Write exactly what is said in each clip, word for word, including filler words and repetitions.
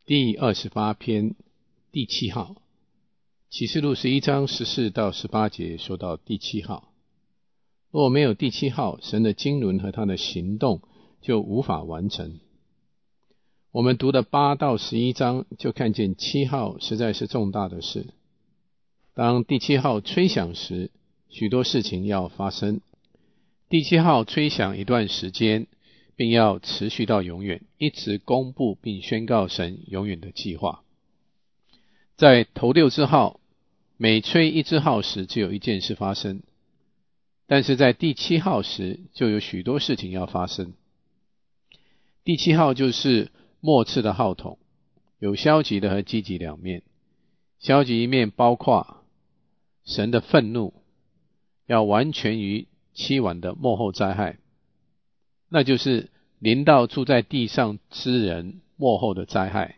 第二十八篇第七号，启示录十一章十四到十八节说到第七号。若没有第七号，神的经纶和他的行动就无法完成。我们读的八到十一章就看见七号实在是重大的事。当第七号吹响时，许多事情要发生。第七号吹响一段时间，并要持续到永远，一直公布并宣告神永远的计划。在头六支号，每吹一支号时只有一件事发生，但是在第七号时就有许多事情要发生。第七号就是末次的号筒，有消极的和积极两面。消极一面包括神的愤怒要完全于七晚的末后灾害，那就是临到住在地上之人末后的灾害。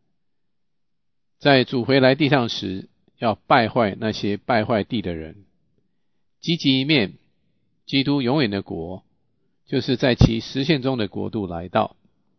在主回来地上时，要败坏那些败坏地的人。积极一面，基督永远的国，就是在其实现中的国度来到。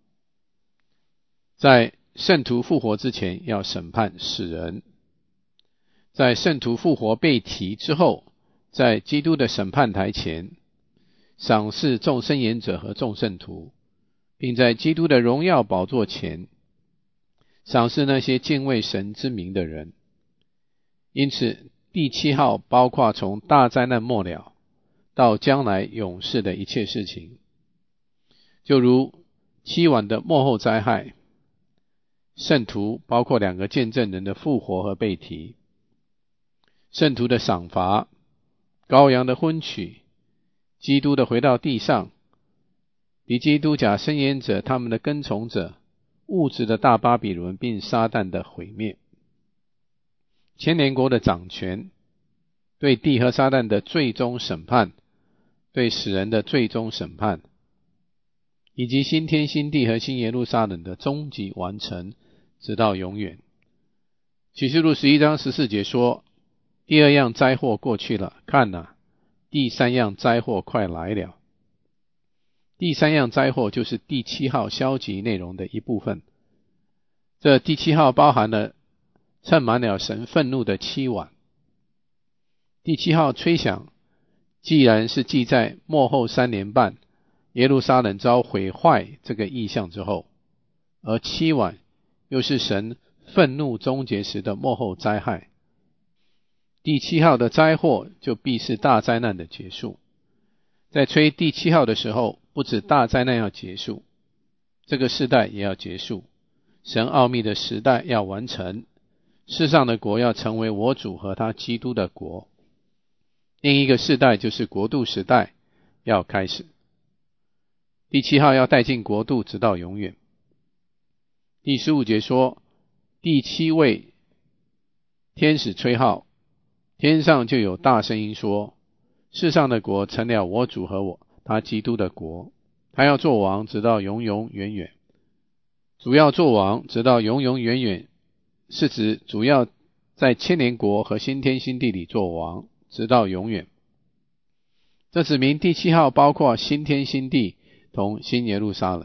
在圣徒复活之前，要审判世人。在圣徒复活被提之后，在基督的审判台前，赏识众申言者和众圣徒，并在基督的荣耀宝座前赏识那些敬畏神之名的人。因此第七号包括从大灾难末了到将来永世的一切事情，就如七晚的末后灾害，圣徒包括两个见证人的复活和被提，圣徒的赏罚，羔羊的婚娶，基督的回到地上，敌基督假申言者他们的跟从者，物质的大巴比伦并撒旦的毁灭，千年国的掌权，对地和撒旦的最终审判，对死人的最终审判，以及新天新地和新耶路撒冷的终极完成，直到永远。启示录十一章十四节说，第二样灾祸过去了，看哪，第三样灾祸快来了。第三样灾祸就是第七号消极内容的一部分。这第七号包含了盛满了神愤怒的七碗。第七号吹响，既然是记在末后三年半耶路撒冷遭毁坏这个意象之后，而七碗又是神愤怒终结时的末后灾害。第七号的灾祸就必是大灾难的结束。在吹第七号的时候，不止大灾难要结束，这个世代也要结束，神奥秘的时代要完成，世上的国要成为我主和他基督的国。另一个世代就是国度时代要开始。第七号要带进国度直到永远。第十五节说，第七位天使吹号，天上就有大声音说，世上的国成了我主和我他基督的国，他要做王直到永永远远。主要做王直到永永远远，是指主要在千年国和新天新地里做王直到永远。这指明第七号包括新天新地同新耶路撒冷。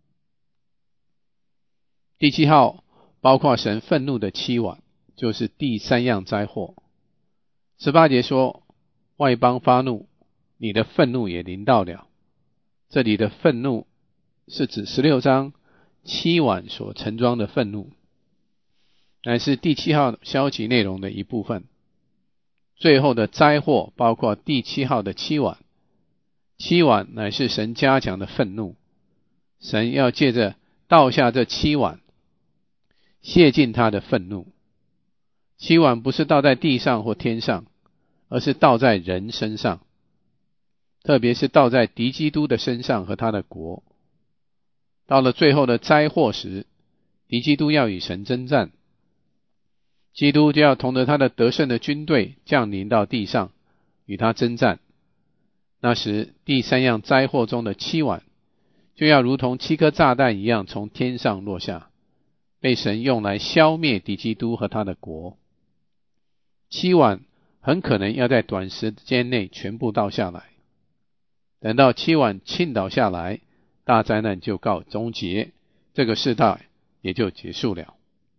第七号包括神愤怒的七碗，就是第三样灾祸。十八节说，外邦发怒，你的愤怒也临到了。这里的愤怒是指十六章七碗所盛装的愤怒，乃是第七号消极内容的一部分。最后的灾祸包括第七号的七碗，七碗乃是神加强的愤怒，神要借着倒下这七碗泄尽他的愤怒。七碗不是倒在地上或天上，而是倒在人身上，特别是倒在敌基督的身上和他的国。到了最后的灾祸时，敌基督要与神征战，基督就要同着他的得胜的军队降临到地上与他征战。那时第三样灾祸中的七碗就要如同七颗炸弹一样从天上落下，被神用来消灭敌基督和他的国。七碗很可能要在短时间内全部倒下来。等到七碗倾倒下来，大灾难就告终结，这个世代也就结束了。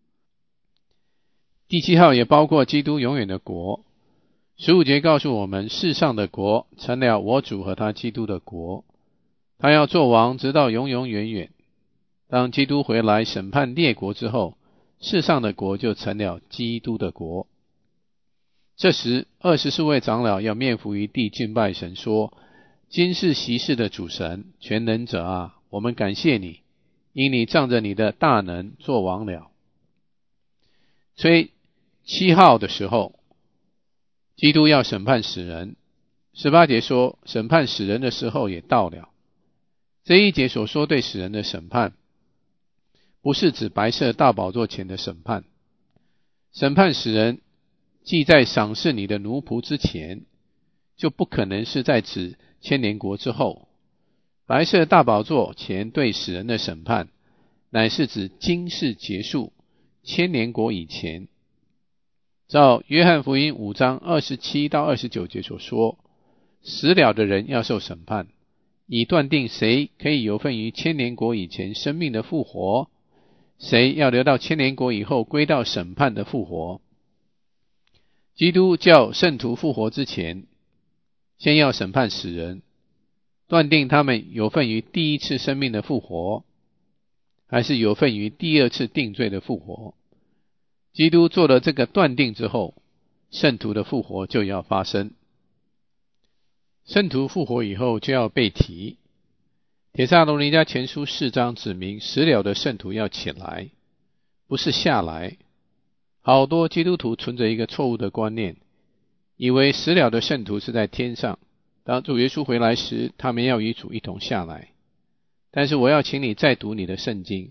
第七号也包括基督永远的国。十五节告诉我们，世上的国成了我主和他基督的国，他要做王直到永永远远。当基督回来审判列国之后，世上的国就成了基督的国。这时二十四位长老要面伏于地敬拜神，说：今世昔世的主神，全能者啊，我们感谢你，因你仗着你的大能做王了。吹七号的时候，基督要审判死人。十八节说，审判死人的时候也到了。这一节所说对死人的审判，不是指白色大宝座前的审判。审判死人既在赏赐你的奴仆之前，就不可能是在指千年国之后。白色大宝座前对死人的审判，乃是指今世结束，千年国以前。照约翰福音五章二十七到二十九节所说，死了的人要受审判，以断定谁可以有份于千年国以前生命的复活，谁要留到千年国以后归到审判的复活。基督叫圣徒复活之前，先要审判死人，断定他们有份于第一次生命的复活，还是有份于第二次定罪的复活。基督做了这个断定之后，圣徒的复活就要发生。圣徒复活以后就要被提。帖撒罗尼迦前书四章指明，死了的圣徒要起来，不是下来。好多基督徒存着一个错误的观念，以为死了的圣徒是在天上，当主耶稣回来时，他们要与主一同下来。但是我要请你再读你的圣经，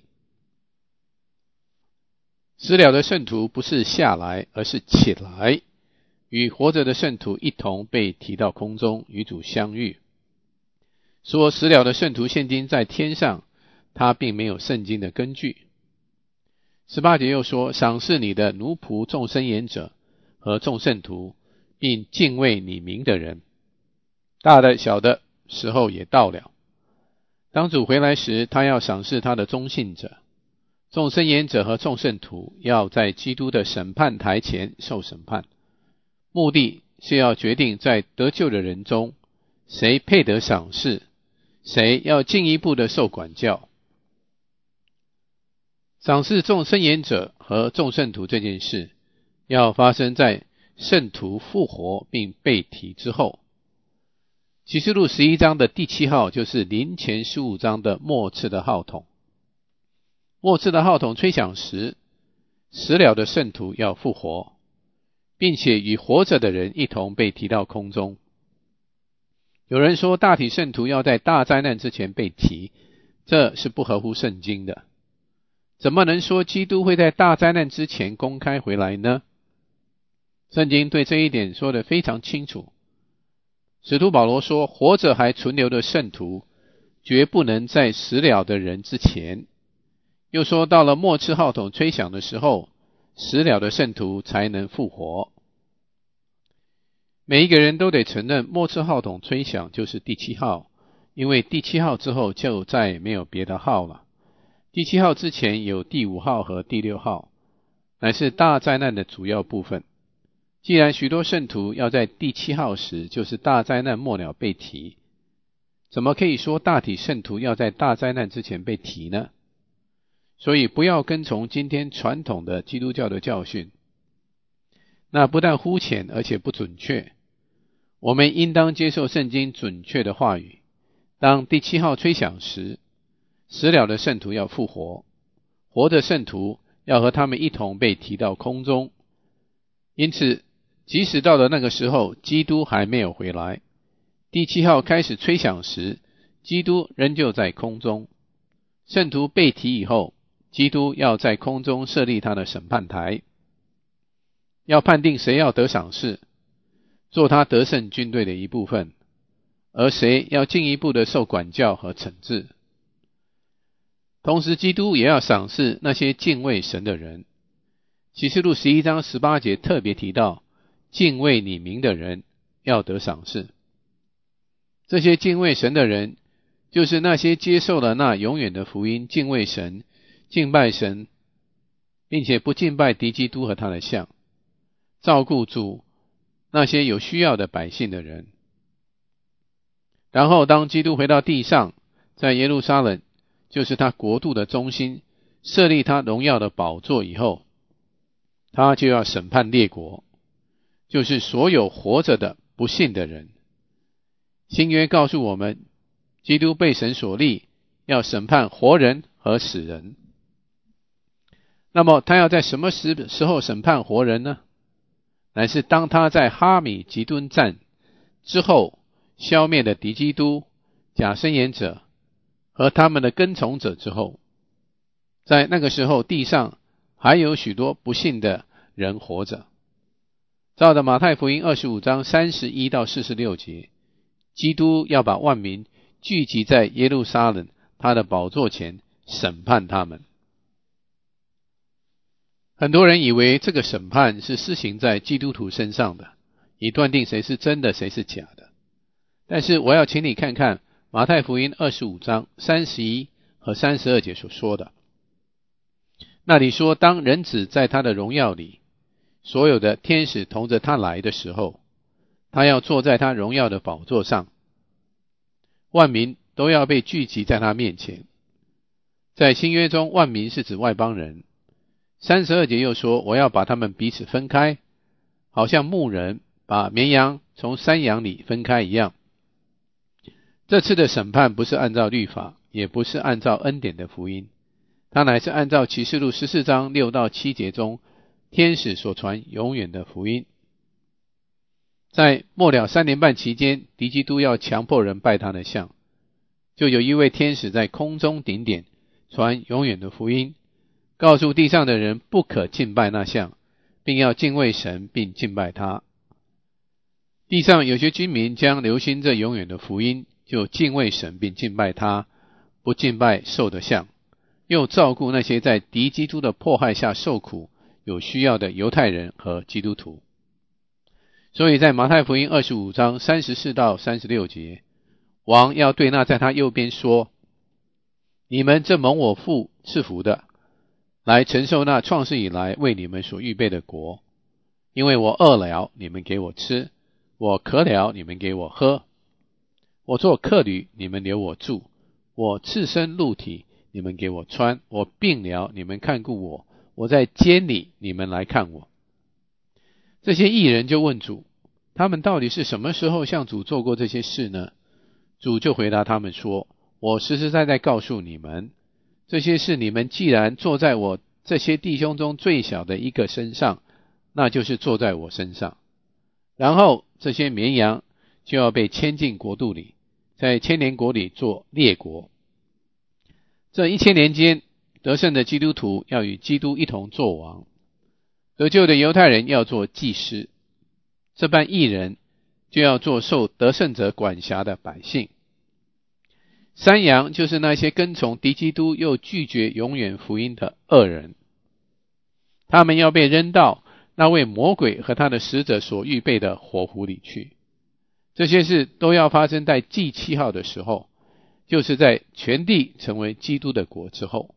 死了的圣徒不是下来，而是起来，与活着的圣徒一同被提到空中，与主相遇。说死了的圣徒现今在天上，他并没有圣经的根据。十八节又说，赏识你的奴仆众生言者和众圣徒，并敬畏你名的人，大的小的时候也到了。当主回来时，他要赏识他的忠信者。众生言者和众圣徒要在基督的审判台前受审判，目的是要决定在得救的人中，谁配得赏识，谁要进一步的受管教。赏识众生言者和众圣徒这件事，要发生在圣徒复活并被提之后。启示录十一章的第七号就是临前十五章的末次的号筒。末次的号筒吹响时，死了的圣徒要复活，并且与活着的人一同被提到空中。有人说大体圣徒要在大灾难之前被提，这是不合乎圣经的。怎么能说基督会在大灾难之前公开回来呢？圣经对这一点说得非常清楚。使徒保罗说，活着还存留的圣徒绝不能在死了的人之前。又说到了末次号筒吹响的时候，死了的圣徒才能复活。每一个人都得承认末次号筒吹响就是第七号，因为第七号之后就再也没有别的号了。第七号之前有第五号和第六号，乃是大灾难的主要部分。既然许多圣徒要在第七号时，就是大灾难末了被提，怎么可以说大体圣徒要在大灾难之前被提呢？所以不要跟从今天传统的基督教的教训，那不但肤浅而且不准确。我们应当接受圣经准确的话语。当第七号吹响时，死了的圣徒要复活，活的圣徒要和他们一同被提到空中。因此即使到了那个时候，基督还没有回来，第七号开始吹响时，基督仍旧在空中。圣徒被提以后，基督要在空中设立他的审判台，要判定谁要得赏识，做他得胜军队的一部分，而谁要进一步的受管教和惩治。同时基督也要赏识那些敬畏神的人。启示录十一章十八节特别提到，敬畏你名的人要得赏识。这些敬畏神的人，就是那些接受了那永远的福音，敬畏神， 敬拜神，并且不敬拜敌基督和他的像，照顾主那些有需要的百姓的人。然后当基督回到地上，在耶路撒冷，就是他国度的中心，设立他荣耀的宝座以后，他就要审判列国，就是所有活着的不信的人。新约告诉我们，基督被神所立，要审判活人和死人。那么他要在什么时时候审判活人呢？乃是当他在哈米吉顿战之后消灭了敌基督、假申言者和他们的跟从者之后，在那个时候地上还有许多不信的人活着。照着马太福音二十五章三十一到四十六节，基督要把万民聚集在耶路撒冷他的宝座前审判他们。很多人以为这个审判是施行在基督徒身上的，以断定谁是真的谁是假的。但是我要请你看看马太福音二十五章三十一和三十二节所说的。那里说，当人子在他的荣耀里，所有的天使同着他来的时候，他要坐在他荣耀的宝座上，万民都要被聚集在他面前。在新约中，万民是指外邦人。三十二节又说，我要把他们彼此分开，好像牧人把绵羊从山羊里分开一样。这次的审判不是按照律法，也不是按照恩典的福音，它乃是按照启示录十四章六到七节中天使所传永远的福音。在末了三年半期间，敌基督要强迫人拜他的像，就有一位天使在空中顶点传永远的福音，告诉地上的人不可敬拜那像，并要敬畏神并敬拜他。地上有些居民将留心这永远的福音，就敬畏神并敬拜他，不敬拜兽的像，又照顾那些在敌基督的迫害下受苦有需要的犹太人和基督徒。所以在马太福音二十五章三十四到三十六节，王要对那在他右边说，你们这蒙我父赐福的，来承受那创世以来为你们所预备的国。因为我饿了，你们给我吃；我渴了，你们给我喝；我做客旅，你们留我住；我赤身露体，你们给我穿；我病了，你们看顾我；我在监里，你们来看我。这些义人就问主，他们到底是什么时候向主做过这些事呢？主就回答他们说，我实实在在告诉你们，这些事你们既然坐在我这些弟兄中最小的一个身上，那就是坐在我身上。然后这些绵羊就要被牵进国度里，在千年国里做列国。这一千年间，得胜的基督徒要与基督一同作王，得救的犹太人要做祭司，这般义人就要做受得胜者管辖的百姓。山羊就是那些跟从敌基督又拒绝永远福音的恶人，他们要被扔到那位魔鬼和他的使者所预备的火湖里去。这些事都要发生在第七号的时候，就是在全地成为基督的国之后。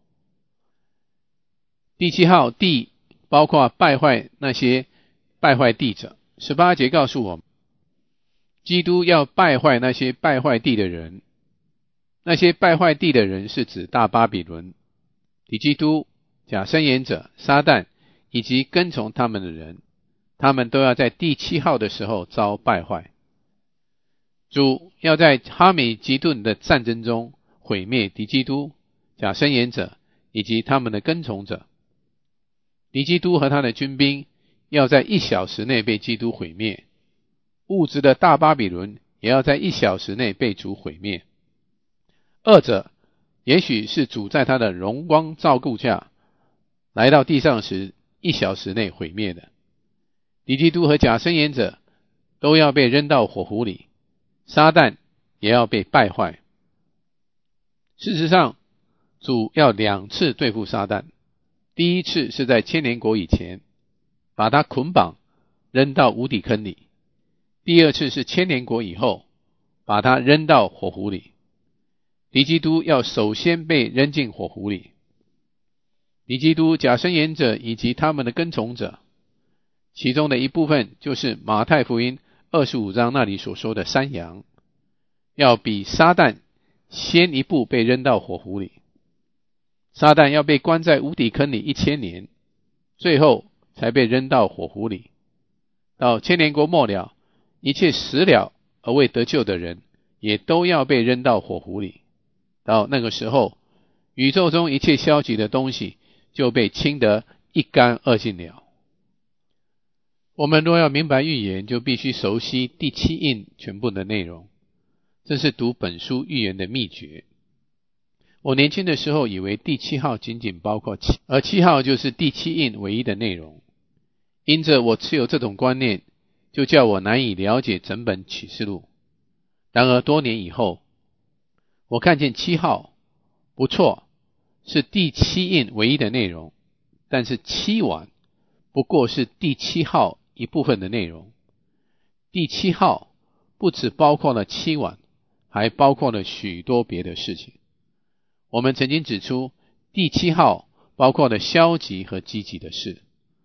第七号地包括败坏那些败坏地者。十八节告诉我们，基督要败坏那些败坏地的人。那些败坏地的人是指大巴比伦、敌基督、假申言者、撒旦以及跟从他们的人，他们都要在第七号的时候遭败坏。主要在哈米吉顿的战争中毁灭敌基督、假申言者以及他们的跟从者。敌基督和他的军兵要在一小时内被基督毁灭，物质的大巴比伦也要在一小时内被主毁灭。二者也许是主在他的荣光照顾下来到地上时一小时内毁灭的。敌基督和假申言者都要被扔到火湖里，撒旦也要被败坏。事实上，主要两次对付撒旦，第一次是在千年国以前，把他捆绑扔到无底坑里；第二次是千年国以后，把他扔到火湖里。敌基督要首先被扔进火湖里。 敌基督假申言者以及他们的跟从者，其中的一部分就是马太福音二十五章那里所说的山羊，要比撒旦先一步被扔到火湖里。撒旦要被关在无底坑里一千年，最后才被扔到火湖里。到千年国末了，一切死了而未得救的人也都要被扔到火湖里。到那个时候，宇宙中一切消极的东西就被清得一干二净了。我们若要明白预言，就必须熟悉第七印全部的内容，这是读本书预言的秘诀。我年轻的时候以为第七号仅仅包括七，而七号就是第七印唯一的内容。因着我持有这种观念，就叫我难以了解整本启示录。然而多年以后，我看见七号，不错，是第七印唯一的内容，但是七碗不过是第七号一部分的内容。第七号不只包括了七碗，还包括了许多别的事情。我们曾经指出，第七号包括了消极和积极的事。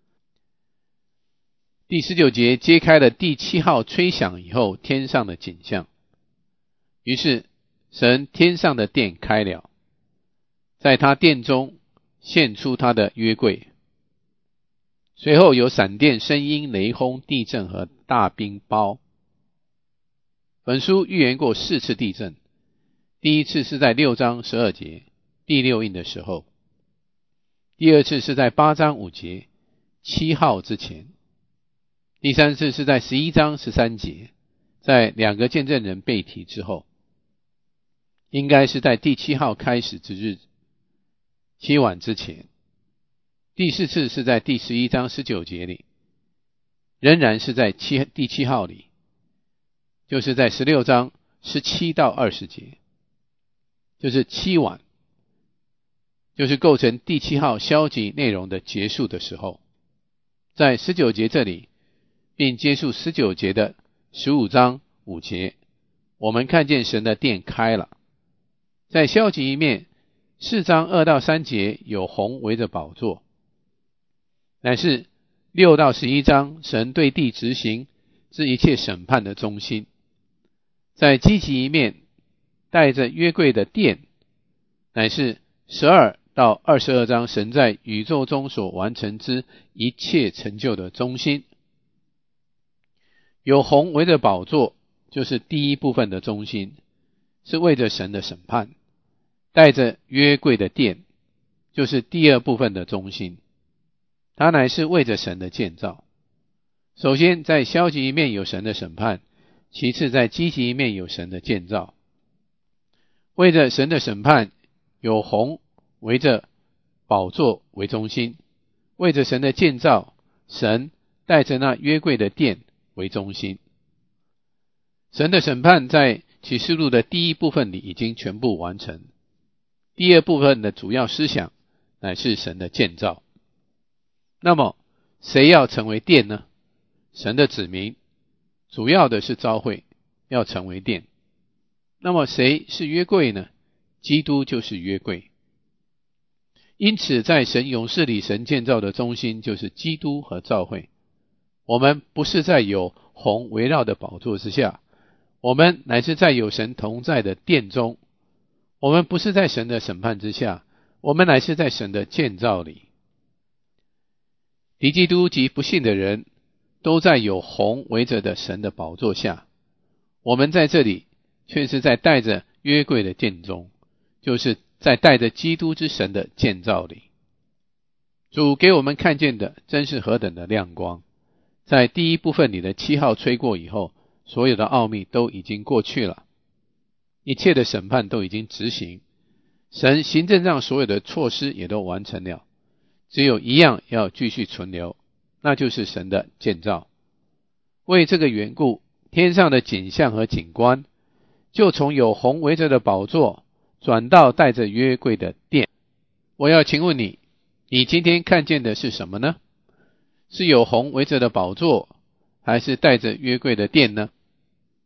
第十九节揭开了第七号吹响以后天上的景象。于是神天上的殿开了，在他殿中现出他的约柜。随后有闪电、声音、雷轰、地震和大冰雹。本书预言过四次地震，第一次是在六章十二节第六印的时候，第二次是在八章五节七号之前，第三次是在十一章十三节，在两个见证人被提之后，应该是在第七号开始之日七晚之前。第四次是在第十一章十九节里，仍然是在七第七号里，就是在十六章十七到二十节，就是七晚，就是构成第七号消极内容的结束的时候。在十九节这里，并接束十九节的十五章五节，我们看见神的殿开了。在消极一面，四章二到三节有红围着宝座，乃是六到十一章神对地执行之一切审判的中心。在积极一面，带着约柜的殿，乃是十二到二十二章神在宇宙中所完成之一切成就的中心。有红围着宝座，就是第一部分的中心，是为着神的审判。带着约柜的殿，就是第二部分的中心，它乃是为着神的建造。首先在消极一面有神的审判，其次在积极一面有神的建造。为着神的审判，有红围着宝座为中心，为着神的建造，神带着那约柜的殿为中心。神的审判在启示录的第一部分里已经全部完成，第二部分的主要思想乃是神的建造。那么谁要成为殿呢？神的子民，主要的是召会要成为殿。那么谁是约柜呢？基督就是约柜。因此在神勇士里，神建造的中心就是基督和召会。我们不是在有红围绕的宝座之下，我们乃是在有神同在的殿中。我们不是在神的审判之下，我们乃是在神的建造里。敌基督及不信的人都在有红围着的神的宝座下，我们在这里却是在带着约柜的殿中，就是在带着基督之神的建造里。主给我们看见的真是何等的亮光。在第一部分里的七号吹过以后，所有的奥秘都已经过去了，一切的审判都已经执行，神行政上所有的措施也都完成了，只有一样要继续存留，那就是神的建造。为这个缘故，天上的景象和景观就从有红围着的宝座转到带着约柜的殿。我要请问你，你今天看见的是什么呢？是有红围着的宝座，还是带着约柜的殿呢？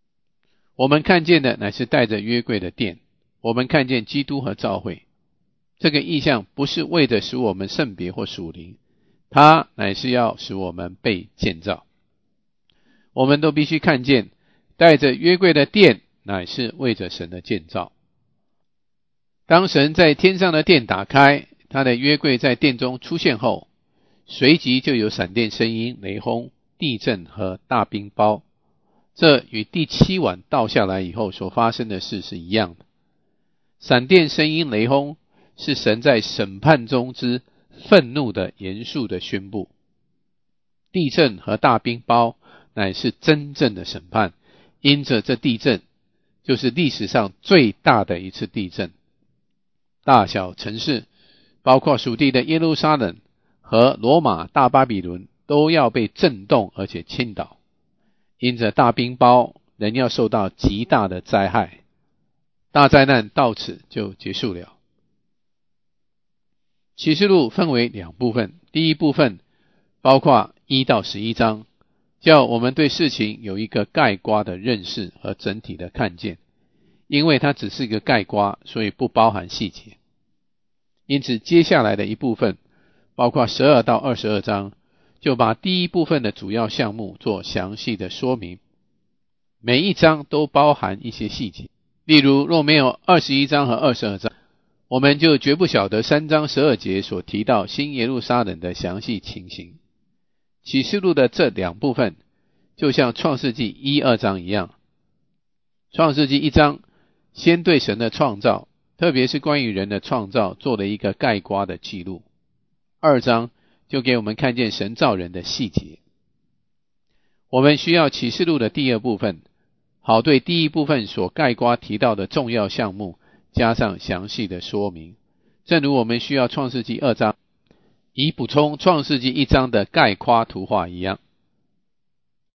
我们看见的乃是带着约柜的殿，我们看见基督和召会。 这个意象不是为着使我们圣别或属灵，它乃是要使我们被建造。我们都必须看见，带着约柜的殿乃是为着神的建造。当神在天上的殿打开，他的约柜在殿中出现后，随即就有闪电声音、雷轰、地震和大冰雹。这与第七晚倒下来以后所发生的事是一样的。闪电声音、雷轰是神在审判中之愤怒的严肃的宣布，地震和大冰雹乃是真正的审判，因着这地震就是历史上最大的一次地震，大小城市包括属地的耶路撒冷和罗马大巴比伦都要被震动而且倾倒，因着大冰雹人要受到极大的灾害，大灾难到此就结束了。启示录分为两部分，第一部分包括一到十一章，叫我们对事情有一个概括的认识和整体的看见，因为它只是一个概括，所以不包含细节。因此接下来的一部分包括十二到二十二章，就把第一部分的主要项目做详细的说明，每一章都包含一些细节。例如若没有二十一章和二十二章，我们就绝不晓得三章十二节所提到新耶路撒冷的详细情形。启示录的这两部分就像创世纪一二章一样，创世纪一章先对神的创造，特别是关于人的创造做了一个概括的记录，二章就给我们看见神造人的细节。我们需要启示录的第二部分，好对第一部分所概括提到的重要项目加上详细的说明，正如我们需要创世纪二章以补充创世纪一章的概括图画一样。